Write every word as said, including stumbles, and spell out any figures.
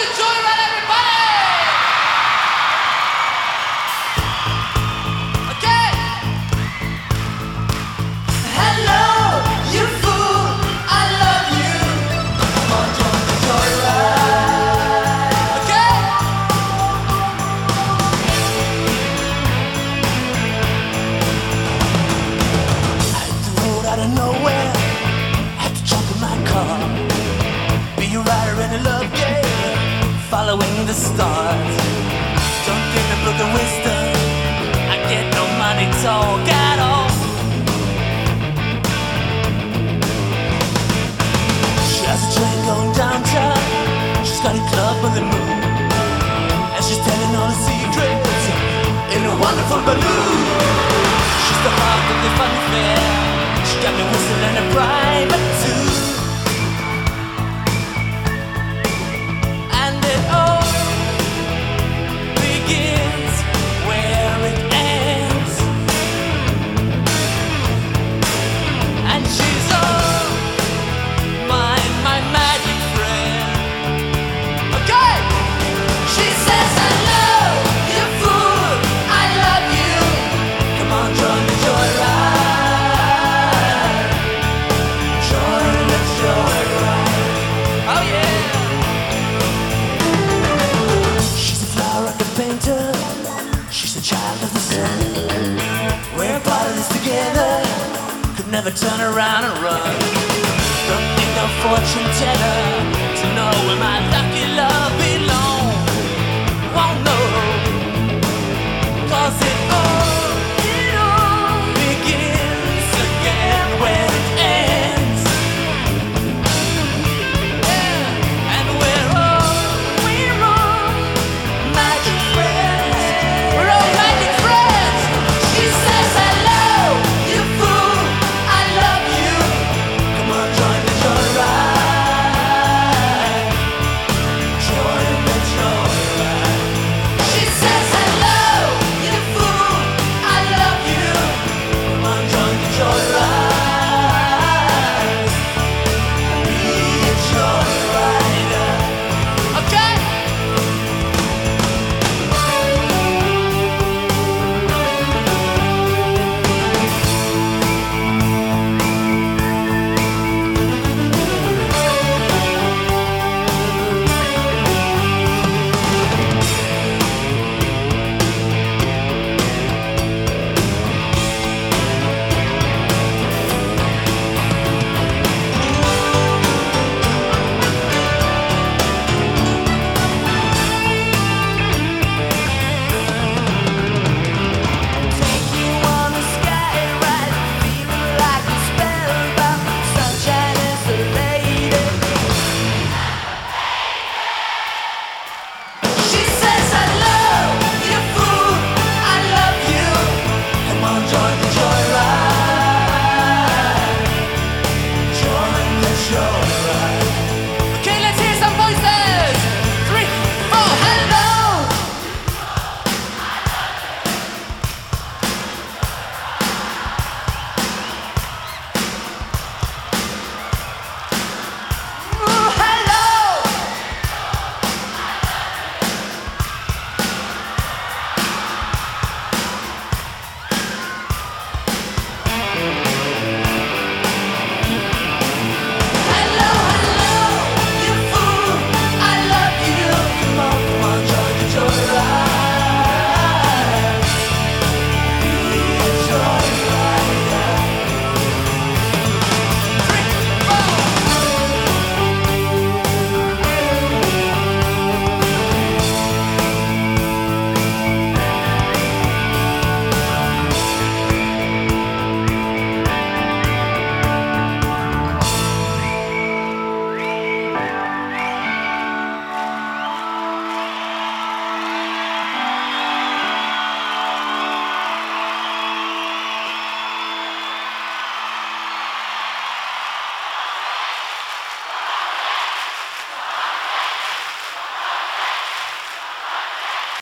the joyride, everybody! Okay! Hello, you fool, I love you. Come on, join the joyride. Okay? I hit the road out of nowhere. Had to jump in my car. Be a rider in a love game, following the stars. Don't get the book of wisdom, I get no money talk at all. She has a train going downtown, she's got a club on the moon, and she's telling all the secrets in a wonderful balloon. She's the heart of the funny fair, she got me whistling a private tune. Never turn around and run. Don't need no fortune teller to know